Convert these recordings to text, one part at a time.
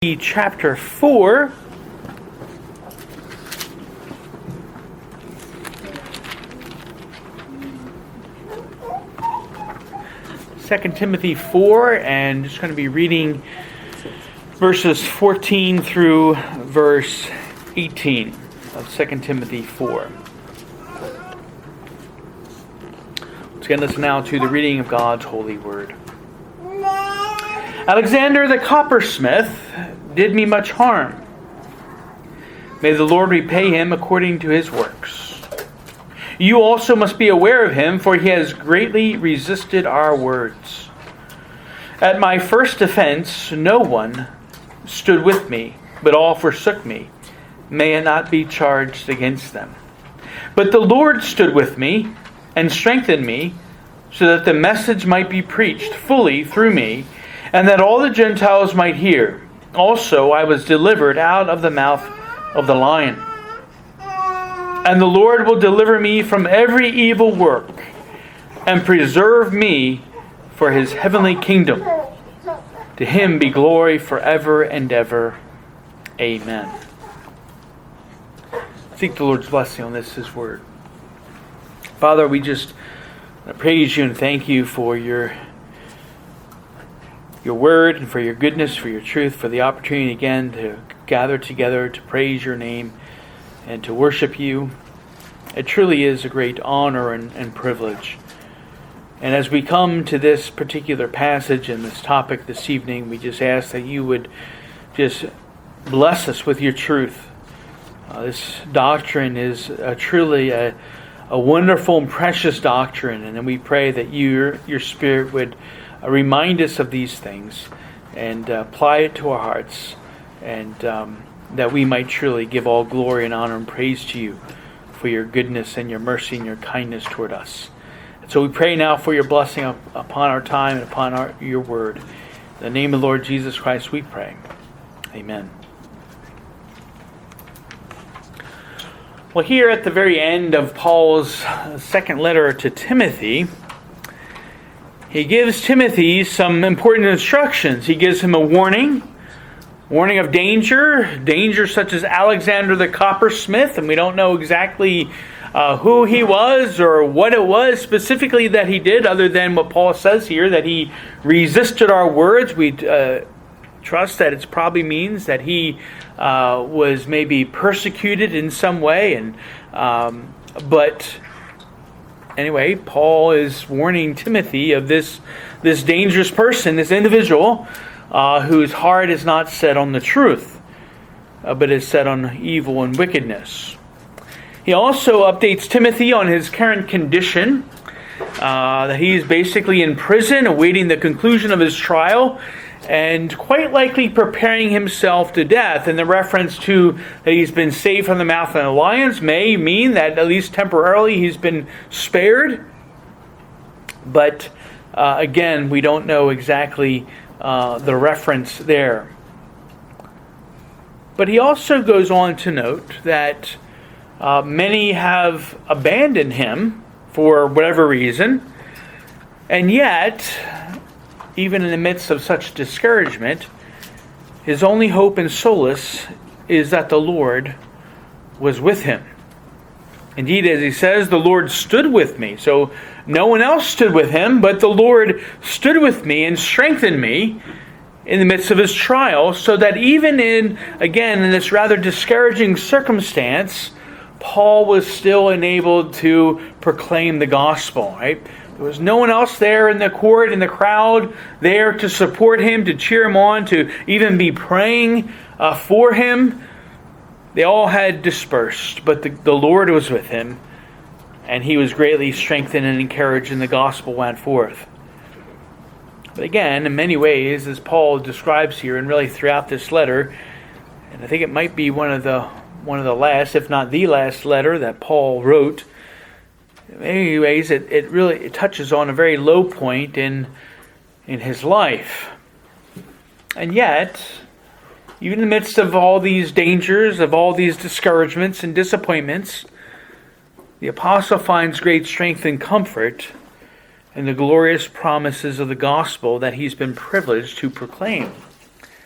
Chapter 4. Second Timothy 4, and just going to be reading verses 14 through verse 18 of 2 Timothy 4. Let's get us now to the reading of God's holy word. Alexander the coppersmith did me much harm. May the Lord repay him according to his works. You also must be aware of him, for he has greatly resisted our words. At my first offense, no one stood with me, but all forsook me. May it not be charged against them. But the Lord stood with me and strengthened me, so that the message might be preached fully through me, and that all the Gentiles might hear. Also I was delivered out of the mouth of the lion. And the Lord will deliver me from every evil work, and preserve me for his heavenly kingdom. To him be glory forever and ever. Amen. Seek the Lord's blessing on this, his word. Father, we just praise you and thank you for your word and for your goodness, for your truth, for the opportunity again to gather together to praise your name and to worship you. It truly is a great honor and privilege. And as we come to this particular passage and this topic this evening, we just ask that you would just bless us with your truth. This doctrine is truly a wonderful and precious doctrine, and then we pray that your Spirit would remind us of these things and apply it to our hearts, and that we might truly give all glory and honor and praise to you for your goodness and your mercy and your kindness toward us. And so we pray now for your blessing upon our time and upon your word. In the name of the Lord Jesus Christ we pray. Amen. Well, here at the very end of Paul's second letter to Timothy, he gives Timothy some important instructions. He gives him a warning of danger such as Alexander the coppersmith, and we don't know exactly who he was or what it was specifically that he did, other than what Paul says here, that he resisted our words. We trust that it probably means that he was maybe persecuted in some way, and but anyway, Paul is warning Timothy of this dangerous person, this individual, whose heart is not set on the truth, but is set on evil and wickedness. He also updates Timothy on his current condition, that he is basically in prison, awaiting the conclusion of his trial, and quite likely preparing himself to death. And the reference to that he's been saved from the mouth of the lions may mean that at least temporarily he's been spared. But again, we don't know exactly the reference there. But he also goes on to note that many have abandoned him for whatever reason, and yet, even in the midst of such discouragement, his only hope and solace is that the Lord was with him. Indeed, as he says, the Lord stood with me. So no one else stood with him, but the Lord stood with me and strengthened me in the midst of his trial, so that even in this rather discouraging circumstance, Paul was still enabled to proclaim the gospel, right? There was no one else there in the court, in the crowd, there to support him, to cheer him on, to even be praying for him. They all had dispersed, but the Lord was with him, and he was greatly strengthened and encouraged, and the gospel went forth. But again, in many ways, as Paul describes here, and really throughout this letter, and I think it might be one of the last, if not the last letter that Paul wrote, in many ways, it really touches on a very low point in his life. And yet, even in the midst of all these dangers, of all these discouragements and disappointments, the apostle finds great strength and comfort in the glorious promises of the gospel that he's been privileged to proclaim.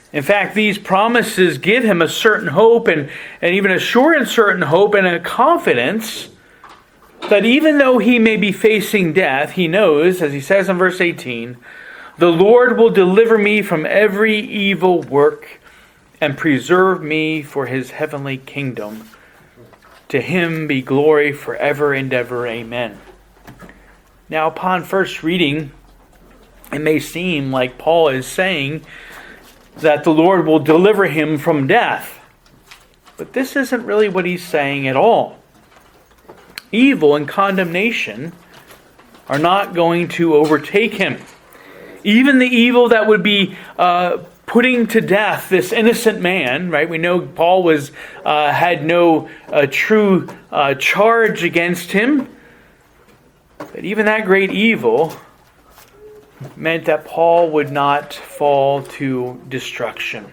In fact, these promises give him a certain hope and even a sure and certain hope and a confidence that even though he may be facing death, he knows, as he says in verse 18, the Lord will deliver me from every evil work and preserve me for his heavenly kingdom. To him be glory forever and ever. Amen. Now, upon first reading, it may seem like Paul is saying that the Lord will deliver him from death. But this isn't really what he's saying at all. Evil and condemnation are not going to overtake him. Even the evil that would be putting to death this innocent man, right? We know Paul had no true charge against him. But even that great evil meant that Paul would not fall to destruction.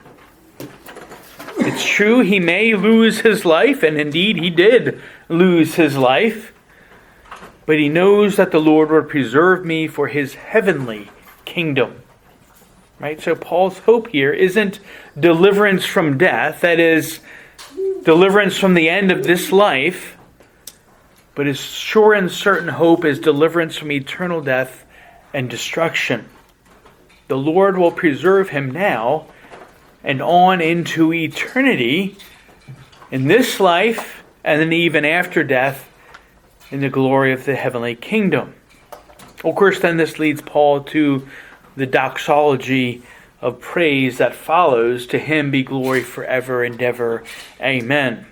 It's true, he may lose his life, and indeed he did lose his life, but he knows that the Lord will preserve me for his heavenly kingdom. Right? So Paul's hope here isn't deliverance from death, that is, deliverance from the end of this life, but his sure and certain hope is deliverance from eternal death and destruction. The Lord will preserve him now and on into eternity in this life and then even after death in the glory of the heavenly kingdom. Of course, then this leads Paul to the doxology of praise that follows. To him be glory forever and ever. Amen.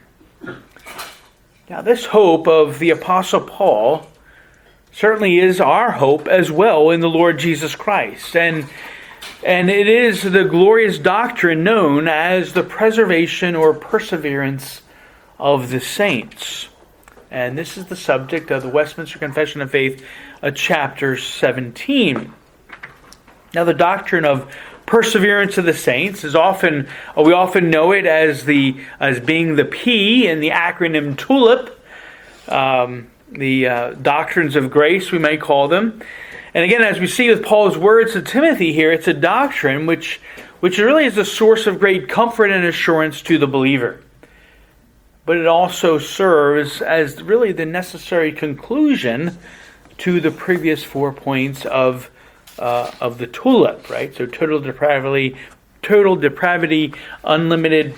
Now, this hope of the Apostle Paul certainly is our hope as well in the Lord Jesus Christ. And it is the glorious doctrine known as the preservation or perseverance of the saints. And this is the subject of the Westminster Confession of Faith, chapter 17. Now, the doctrine of perseverance of the saints is we often know it as being the P in the acronym TULIP. The doctrines of grace, we may call them. And again, as we see with Paul's words to Timothy here, it's a doctrine which really is a source of great comfort and assurance to the believer. But it also serves as really the necessary conclusion to the previous 4 points of the TULIP, right? So total depravity, unlimited,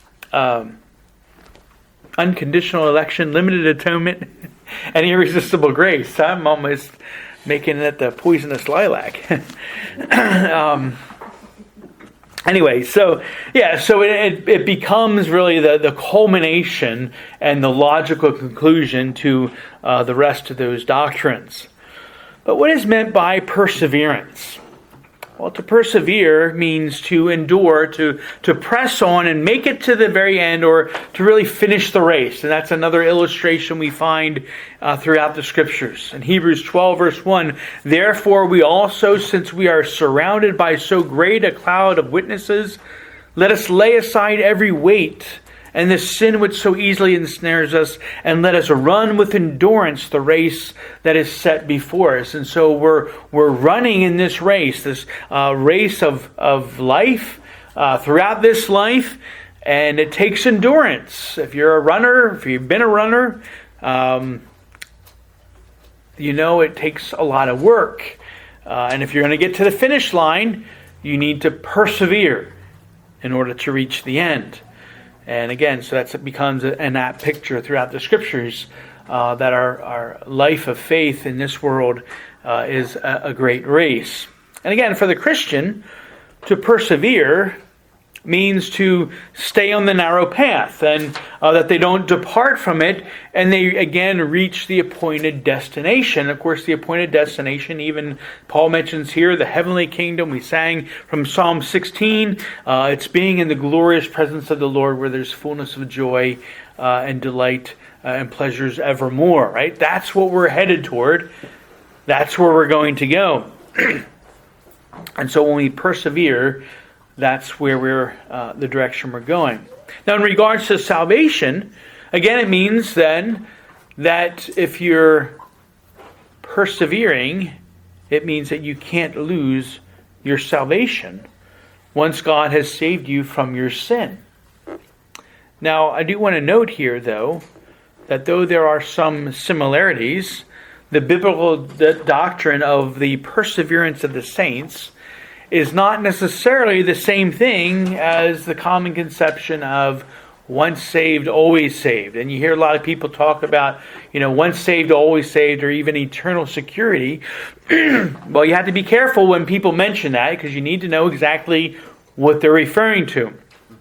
unconditional election, limited atonement, and irresistible grace. I'm almost making it the poisonous lilac. Anyway, so it becomes really the culmination and the logical conclusion to the rest of those doctrines. But what is meant by perseverance? Well, to persevere means to endure, to press on and make it to the very end, or to really finish the race. And that's another illustration we find throughout the Scriptures. In Hebrews 12, verse 1, therefore we also, since we are surrounded by so great a cloud of witnesses, let us lay aside every weight and the sin which so easily ensnares us, and let us run with endurance the race that is set before us. And so we're running in this race of life, throughout this life, and it takes endurance. If you're a runner, if you've been a runner, you know it takes a lot of work. And if you're going to get to the finish line, you need to persevere in order to reach the end. And again, so that becomes an apt picture throughout the Scriptures that our life of faith in this world is a great race. And again, for the Christian, to persevere means to stay on the narrow path, and that they don't depart from it, and they again reach the appointed destination. Of course, the appointed destination, even Paul mentions here, the heavenly kingdom. We sang from Psalm 16, it's being in the glorious presence of the Lord, where there's fullness of joy and delight and pleasures evermore. Right? That's what we're headed toward. That's where we're going to go. And so when we persevere, that's where we're the direction we're going. Now, in regards to salvation, again, it means then that if you're persevering, it means that you can't lose your salvation. once God has saved you from your sin. Now, I do want to note here, though, that though there are some similarities, the biblical doctrine of the perseverance of the saints is not necessarily the same thing as the common conception of once saved, always saved. And you hear a lot of people talk about, once saved, always saved, or even eternal security. Well, you have to be careful when people mention that, because you need to know exactly what they're referring to.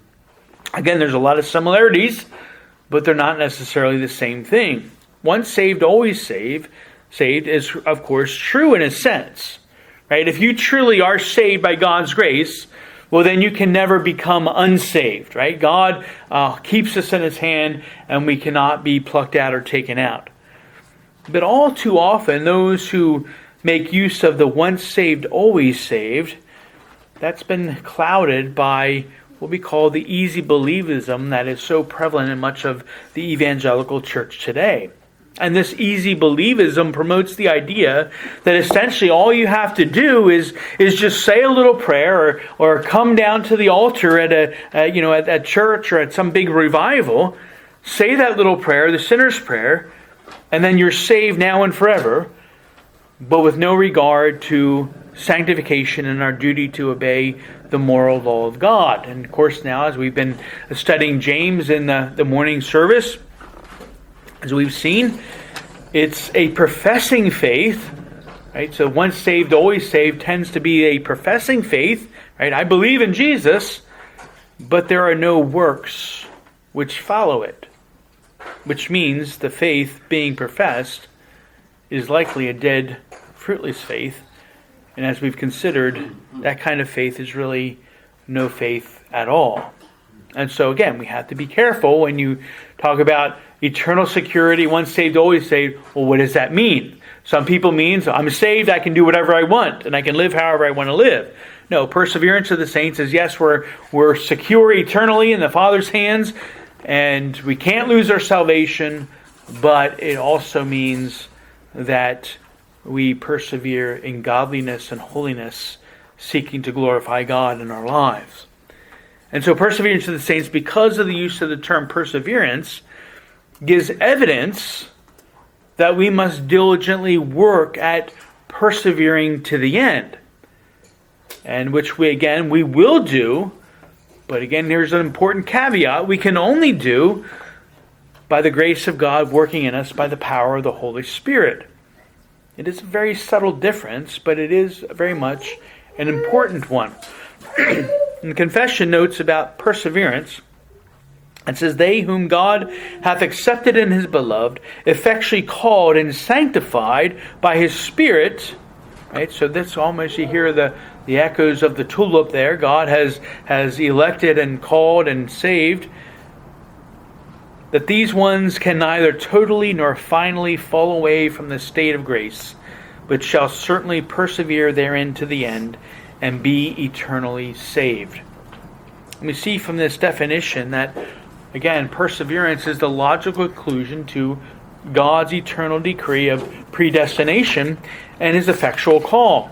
Again, there's a lot of similarities, but they're not necessarily the same thing. Once saved, always saved is, of course, true in a sense. Right? If you truly are saved by God's grace, well, then you can never become unsaved. Right? God keeps us in His hand, and we cannot be plucked out or taken out. But all too often, those who make use of the once saved, always saved, that's been clouded by what we call the easy believism that is so prevalent in much of the evangelical church today. And this easy believism promotes the idea that essentially all you have to do is just say a little prayer or come down to the altar at church or at some big revival, say that little prayer, the sinner's prayer, and then you're saved now and forever, but with no regard to sanctification and our duty to obey the moral law of God. And of course now, as we've been studying James in the morning service, as we've seen, it's a professing faith, right? So once saved, always saved tends to be a professing faith, right? I believe in Jesus, but there are no works which follow it, which means the faith being professed is likely a dead, fruitless faith. And as we've considered, that kind of faith is really no faith at all. And so again, we have to be careful when you talk about eternal security, once saved, always saved. Well, what does that mean? Some people mean, so I'm saved, I can do whatever I want, and I can live however I want to live. No, perseverance of the saints is, yes, we're secure eternally in the Father's hands, and we can't lose our salvation, but it also means that we persevere in godliness and holiness, seeking to glorify God in our lives. And so perseverance of the saints, because of the use of the term perseverance, gives evidence that we must diligently work at persevering to the end. And which we will do, but again, here's an important caveat, we can only do by the grace of God working in us by the power of the Holy Spirit. It is a very subtle difference, but it is very much an important one. And Confession notes about perseverance, it says, they whom God hath accepted in His beloved, effectually called and sanctified by His Spirit. Right? So that's almost, you hear the echoes of the tulip there. God has elected and called and saved. That these ones can neither totally nor finally fall away from the state of grace, but shall certainly persevere therein to the end, and be eternally saved. We see from this definition that, again, perseverance is the logical conclusion to God's eternal decree of predestination and His effectual call.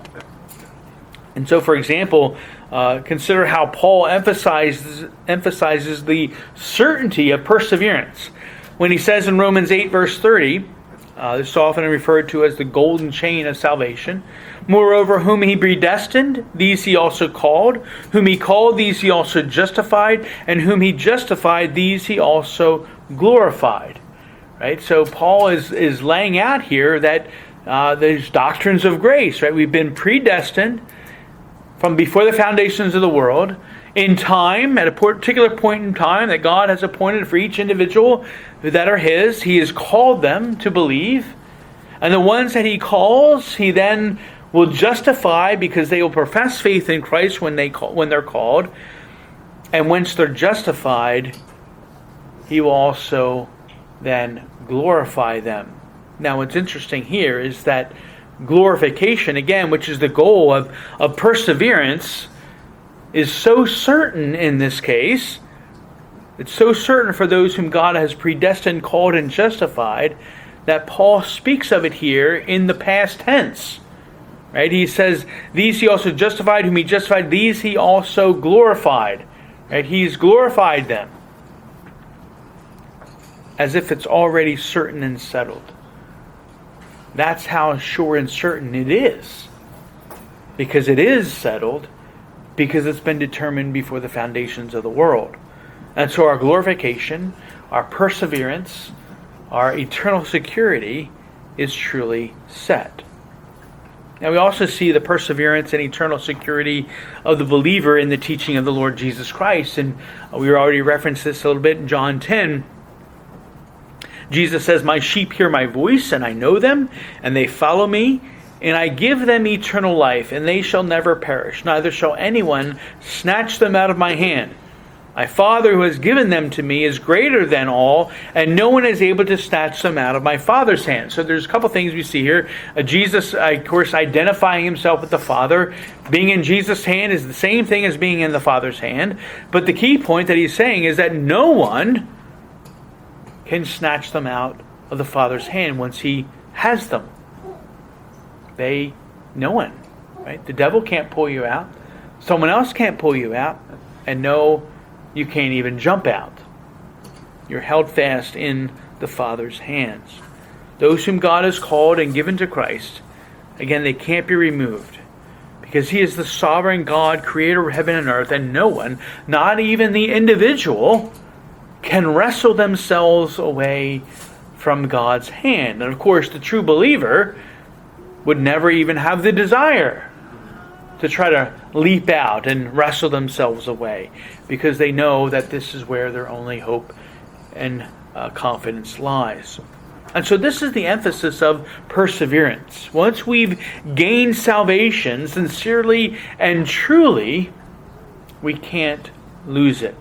And so, for example, consider how Paul emphasizes the certainty of perseverance. When he says in Romans 8, verse 30, this is often referred to as the golden chain of salvation. Moreover, whom He predestined, these He also called. Whom He called, these He also justified. And whom He justified, these He also glorified. Right? So Paul is laying out here that there's doctrines of grace. Right? We've been predestined from before the foundations of the world, in time, at a particular point in time that God has appointed for each individual that are His. He has called them to believe. And the ones that He calls, He then will justify because they will profess faith in Christ when they're called. And once they're justified, He will also then glorify them. Now what's interesting here is that glorification, again, which is the goal of perseverance, is so certain in this case. It's so certain for those whom God has predestined, called, and justified, that Paul speaks of it here in the past tense. Right? He says, these he also justified, whom he justified, these he also glorified. Right? He's glorified them. As if it's already certain and settled. That's how sure and certain it is. Because it is settled, because it's been determined before the foundations of the world. And so our glorification, our perseverance, our eternal security is truly set. Now we also see the perseverance and eternal security of the believer in the teaching of the Lord Jesus Christ. And we already referenced this a little bit in John 10. Jesus says, my sheep hear my voice, and I know them, and they follow me, and I give them eternal life, and they shall never perish, neither shall anyone snatch them out of my hand. My Father who has given them to me is greater than all, and no one is able to snatch them out of my Father's hand. So there's a couple things we see here. Jesus, of course, identifying himself with the Father. Being in Jesus' hand is the same thing as being in the Father's hand. But the key point that he's saying is that no one can snatch them out of the Father's hand once he has them. No one, right? The devil can't pull you out. Someone else can't pull you out. And no, you can't even jump out. You're held fast in the Father's hands. Those whom God has called and given to Christ, again, they can't be removed. Because he is the sovereign God, creator of heaven and earth, and no one, not even the individual, can wrestle themselves away from God's hand. And of course, the true believer would never even have the desire to try to leap out and wrestle themselves away, because they know that this is where their only hope and confidence lies. And so this is the emphasis of perseverance. Once we've gained salvation sincerely and truly, we can't lose it.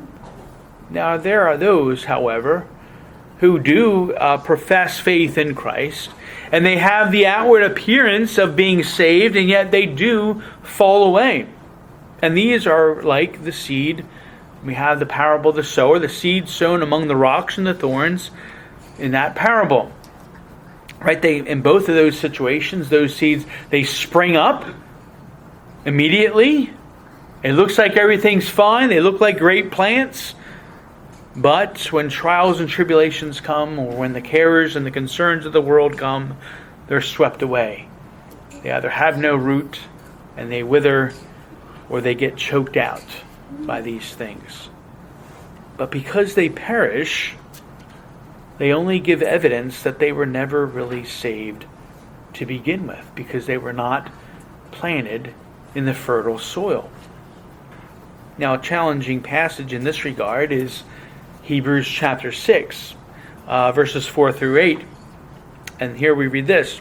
Now there are those, however, who do profess faith in Christ, and they have the outward appearance of being saved, and yet they do fall away. And these are like the seed. We have the parable of the sower, the seed sown among the rocks and the thorns in that parable. Right? In both of those situations, those seeds, they spring up immediately. It looks like everything's fine. They look like great plants. But when trials and tribulations come, or when the cares and the concerns of the world come, they're swept away. They either have no root and they wither, or they get choked out by these things. But because they perish, they only give evidence that they were never really saved to begin with, because they were not planted in the fertile soil. Now, a challenging passage in this regard is Hebrews chapter 6, verses 4 through 8. And here we read this.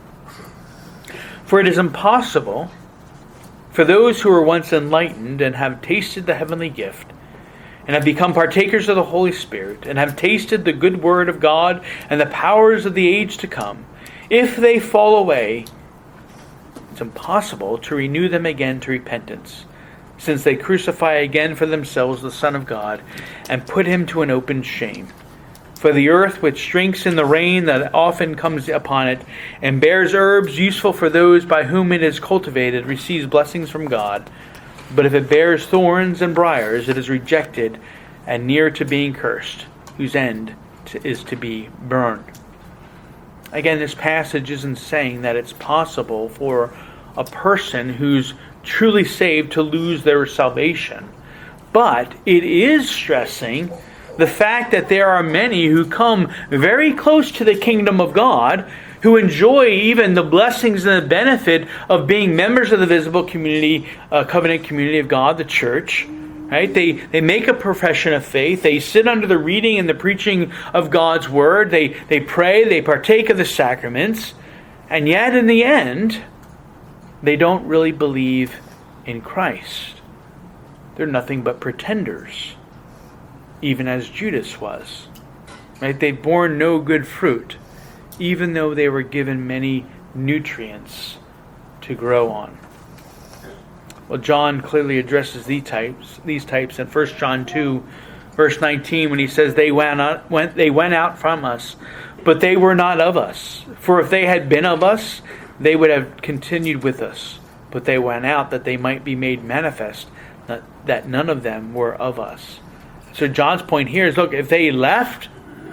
For it is impossible for those who were once enlightened and have tasted the heavenly gift, and have become partakers of the Holy Spirit, and have tasted the good word of God and the powers of the age to come, if they fall away, it's impossible to renew them again to repentance, since they crucify again for themselves the Son of God, and put him to an open shame. For the earth which drinks in the rain that often comes upon it, and bears herbs useful for those by whom it is cultivated, receives blessings from God. But if it bears thorns and briars, it is rejected and near to being cursed, whose end is to be burned. Again, this passage isn't saying that it's possible for a person who's truly saved to lose their salvation. But it is stressing the fact that there are many who come very close to the kingdom of God, who enjoy even the blessings and the benefit of being members of the visible community, covenant community of God, the church. Right? They make a profession of faith. They sit under the reading and the preaching of God's word. They pray. They partake of the sacraments. And yet in the end, they don't really believe in Christ. They're nothing but pretenders, even as Judas was. Right? They've borne no good fruit, even though they were given many nutrients to grow on. Well, John clearly addresses these types in 1 John 2, verse 19, when he says, they went out from us, but they were not of us. For if they had been of us, they would have continued with us. But they went out that they might be made manifest, that none of them were of us. So John's point here is, look, if they left,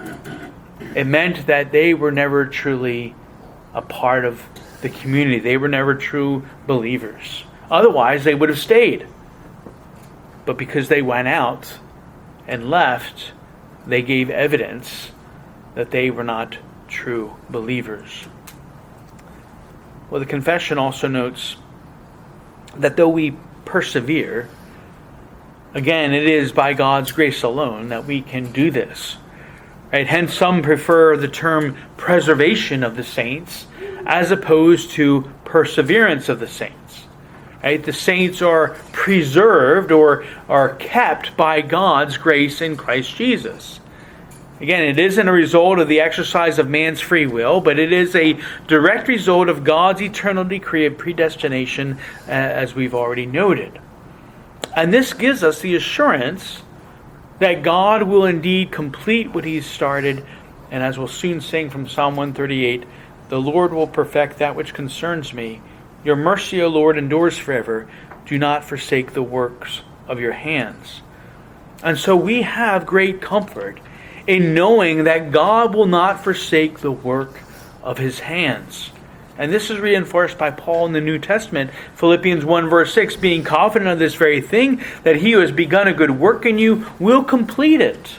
it meant that they were never truly a part of the community. They were never true believers. Otherwise, they would have stayed. But because they went out and left, they gave evidence that they were not true believers. Well, the confession also notes that though we persevere, again, it is by God's grace alone that we can do this. Right? Hence, some prefer the term preservation of the saints as opposed to perseverance of the saints. Right? The saints are preserved or are kept by God's grace in Christ Jesus. Again, it isn't a result of the exercise of man's free will, but it is a direct result of God's eternal decree of predestination, as we've already noted. And this gives us the assurance that God will indeed complete what He's started, and as we'll soon sing from Psalm 138, the Lord will perfect that which concerns me. Your mercy, O Lord, endures forever. Do not forsake the works of your hands. And so we have great comfort in knowing that God will not forsake the work of His hands. And this is reinforced by Paul in the New Testament, Philippians 1 verse 6, being confident of this very thing, that He who has begun a good work in you will complete it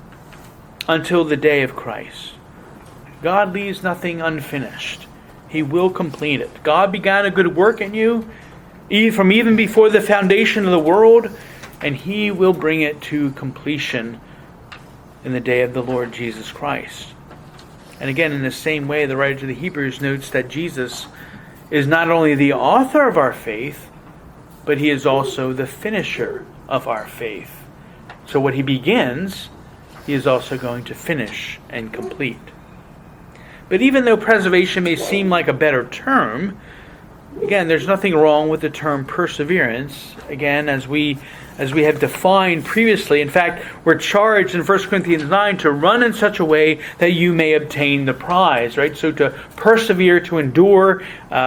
until the day of Christ. God leaves nothing unfinished. He will complete it. God began a good work in you from even before the foundation of the world, and He will bring it to completion in the day of the Lord Jesus Christ. And again, in the same way, the writer to the Hebrews notes that Jesus is not only the author of our faith, but He is also the finisher of our faith. So what He begins, He is also going to finish and complete. But even though preservation may seem like a better term, again, there's nothing wrong with the term perseverance. Again, as we have defined previously, in fact, we're charged in 1 Corinthians 9 to run in such a way that you may obtain the prize, right? So to persevere, to endure,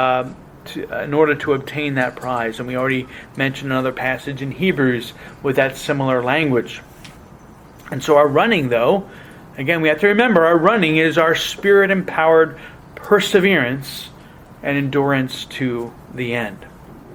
in order to obtain that prize. And we already mentioned another passage in Hebrews with that similar language. And so our running, though, again, we have to remember our running is our Spirit-empowered perseverance and endurance to the end.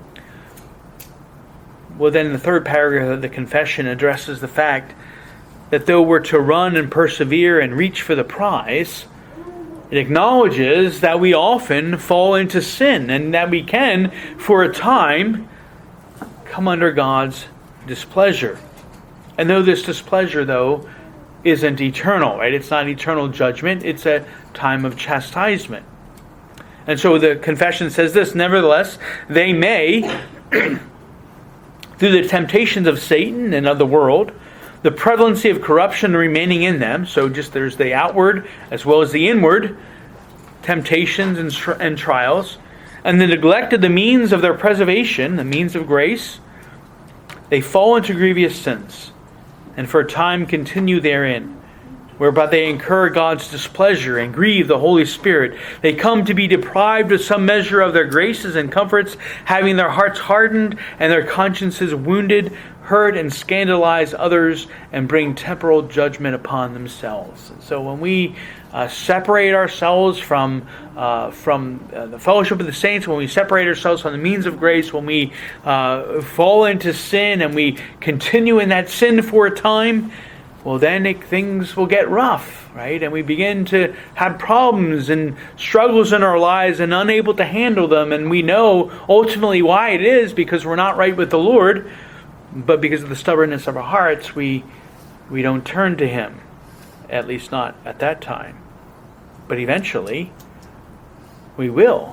Well, then the third paragraph of the confession addresses the fact that though we're to run and persevere and reach for the prize, it acknowledges that we often fall into sin and that we can, for a time, come under God's displeasure. And though this displeasure, though, isn't eternal, right? It's not eternal judgment. It's a time of chastisement. And so the confession says this, nevertheless, they may, through the temptations of Satan and of the world, the prevalency of corruption remaining in them, so just there's the outward as well as the inward temptations and trials, and the neglect of the means of their preservation, the means of grace, they fall into grievous sins, and for a time continue therein, whereby they incur God's displeasure and grieve the Holy Spirit. They come to be deprived of some measure of their graces and comforts, having their hearts hardened and their consciences wounded, hurt and scandalize others, and bring temporal judgment upon themselves. And so when we separate ourselves from the fellowship of the saints, when we separate ourselves from the means of grace, when we fall into sin and we continue in that sin for a time, well, then things will get rough, right? And we begin to have problems and struggles in our lives and unable to handle them. And we know ultimately why it is, because we're not right with the Lord. But because of the stubbornness of our hearts, we don't turn to Him. At least not at that time. But eventually, we will,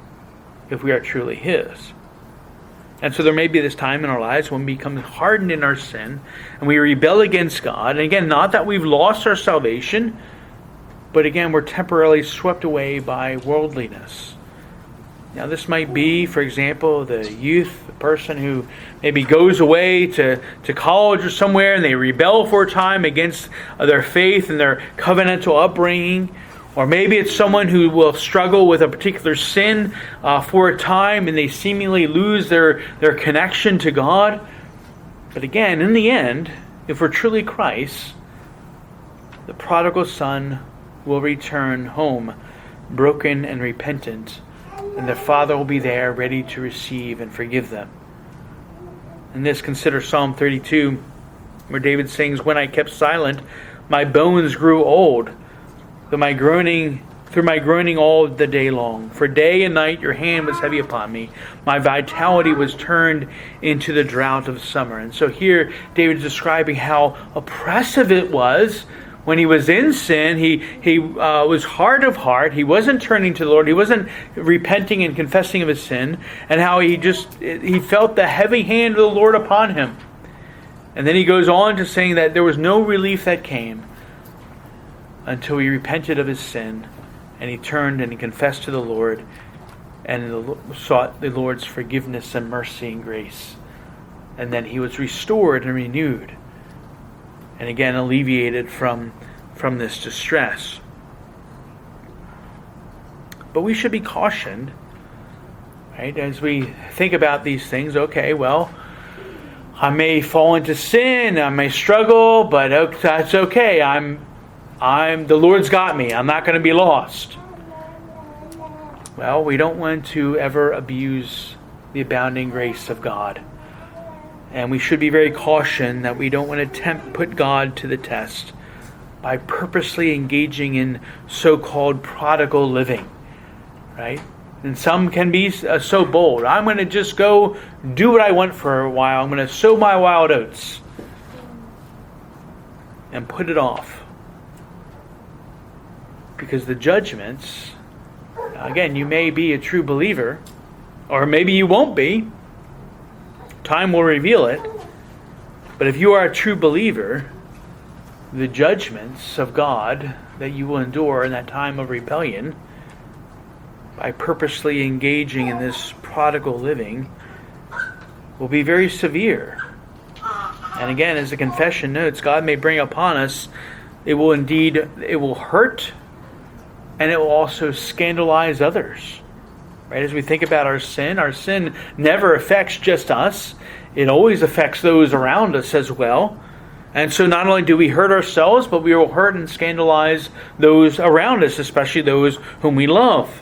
if we are truly His. And so there may be this time in our lives when we become hardened in our sin and we rebel against God. And again, not that we've lost our salvation, but again, we're temporarily swept away by worldliness. Now, this might be, for example, the youth, the person who maybe goes away to college or somewhere and they rebel for a time against their faith and their covenantal upbringing. Or maybe it's someone who will struggle with a particular sin for a time and they seemingly lose their connection to God. But again, in the end, if we're truly Christ, the prodigal son will return home broken and repentant, and their Father will be there ready to receive and forgive them. In this, consider Psalm 32, where David sings, "When I kept silent, my bones grew old, through my groaning all the day long. For day and night your hand was heavy upon me. My vitality was turned into the drought of summer." And so here David's describing how oppressive it was when he was in sin. He was hard of heart. He wasn't turning to the Lord. He wasn't repenting and confessing of his sin. And how he felt the heavy hand of the Lord upon him. And then he goes on to saying that there was no relief that came until he repented of his sin. And he turned and he confessed to the Lord and sought the Lord's forgiveness and mercy and grace. And then he was restored and renewed. And again, alleviated from this distress. But we should be cautioned, right? As we think about these things, okay, well, I may fall into sin, I may struggle, but that's okay. The Lord's got me. I'm not going to be lost. Well, we don't want to ever abuse the abounding grace of God. And we should be very cautioned that we don't want to put God to the test by purposely engaging in so-called prodigal living, right? And some can be so bold. I'm going to just go do what I want for a while. I'm going to sow my wild oats and put it off. Because the judgments, again, you may be a true believer, or maybe you won't be. Time will reveal it. But if you are a true believer, the judgments of God that you will endure in that time of rebellion, by purposely engaging in this prodigal living, will be very severe. And again, as the confession notes, God may bring upon us, it will hurt, and it will also scandalize others. Right? As we think about our sin never affects just us. It always affects those around us as well. And so not only do we hurt ourselves, but we will hurt and scandalize those around us, especially those whom we love.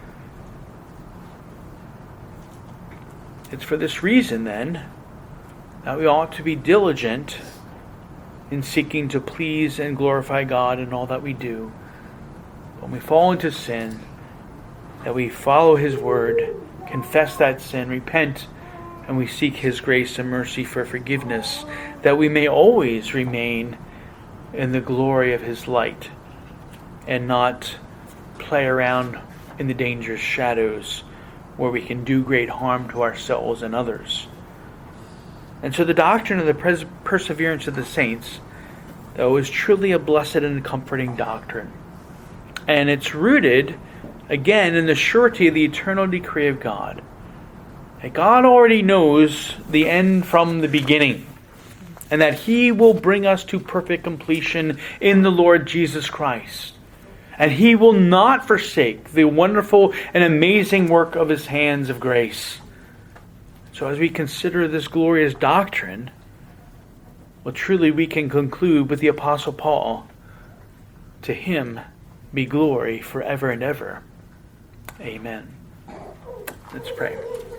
It's for this reason, then, that we ought to be diligent in seeking to please and glorify God in all that we do. When we fall into sin, that we follow His word, confess that sin, repent, and we seek His grace and mercy for forgiveness, that we may always remain in the glory of His light and not play around in the dangerous shadows where we can do great harm to ourselves and others. And so the doctrine of the perseverance of the saints, though, is truly a blessed and comforting doctrine. And it's rooted, again, in the surety of the eternal decree of God. That God already knows the end from the beginning, and that He will bring us to perfect completion in the Lord Jesus Christ. And He will not forsake the wonderful and amazing work of His hands of grace. So as we consider this glorious doctrine, well, truly we can conclude with the Apostle Paul, to Him be glory forever and ever. Amen. Let's pray.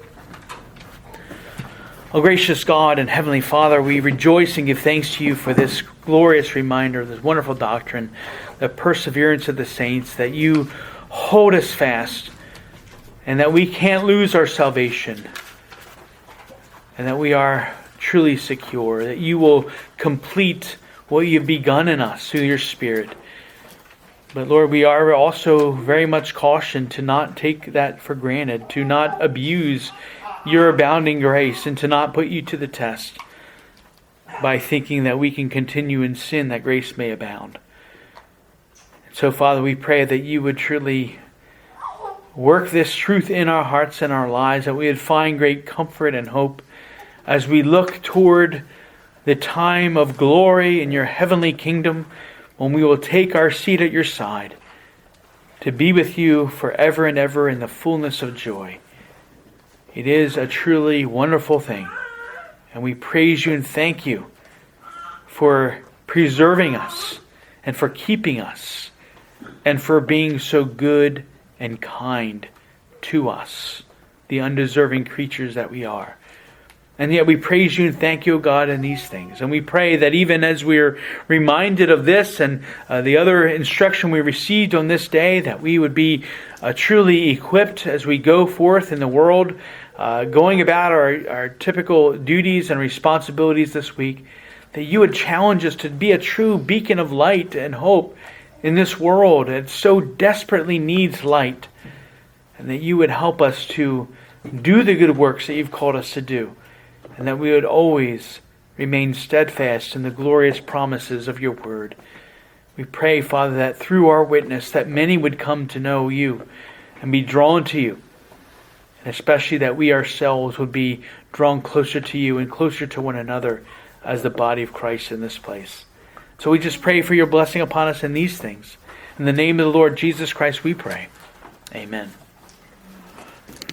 O gracious God and Heavenly Father, we rejoice and give thanks to You for this glorious reminder, this wonderful doctrine, the perseverance of the saints, that You hold us fast, and that we can't lose our salvation, and that we are truly secure, that You will complete what You've begun in us through Your Spirit. But Lord, we are also very much cautioned to not take that for granted, to not abuse Your abounding grace, and to not put You to the test by thinking that we can continue in sin that grace may abound. So, Father, we pray that You would truly work this truth in our hearts and our lives, that we would find great comfort and hope as we look toward the time of glory in Your heavenly kingdom, when we will take our seat at Your side to be with you forever and ever in the fullness of joy. It is a truly wonderful thing. And we praise you and thank you for preserving us and for keeping us and for being so good and kind to us, the undeserving creatures that we are. And yet we praise you and thank you, God, in these things. And we pray that even as we're reminded of this and the other instruction we received on this day, that we would be truly equipped as we go forth in the world, going about our typical duties and responsibilities this week, that you would challenge us to be a true beacon of light and hope in this world that so desperately needs light. And that you would help us to do the good works that you've called us to do. And that we would always remain steadfast in the glorious promises of your word. We pray, Father, that through our witness, that many would come to know you and be drawn to you. And especially that we ourselves would be drawn closer to you and closer to one another as the body of Christ in this place. So we just pray for your blessing upon us in these things. In the name of the Lord Jesus Christ we pray. Amen.